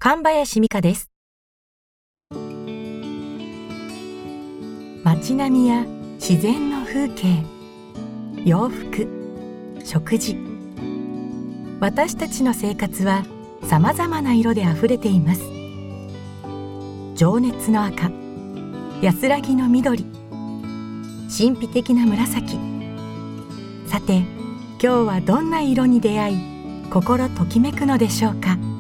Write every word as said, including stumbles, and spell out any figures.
神林美香です。街並みや自然の風景、洋服、食事、私たちの生活はさまざまな色であふれています。情熱の赤、安らぎの緑、神秘的な紫。さて、今日はどんな色に出会い、心ときめくのでしょうか。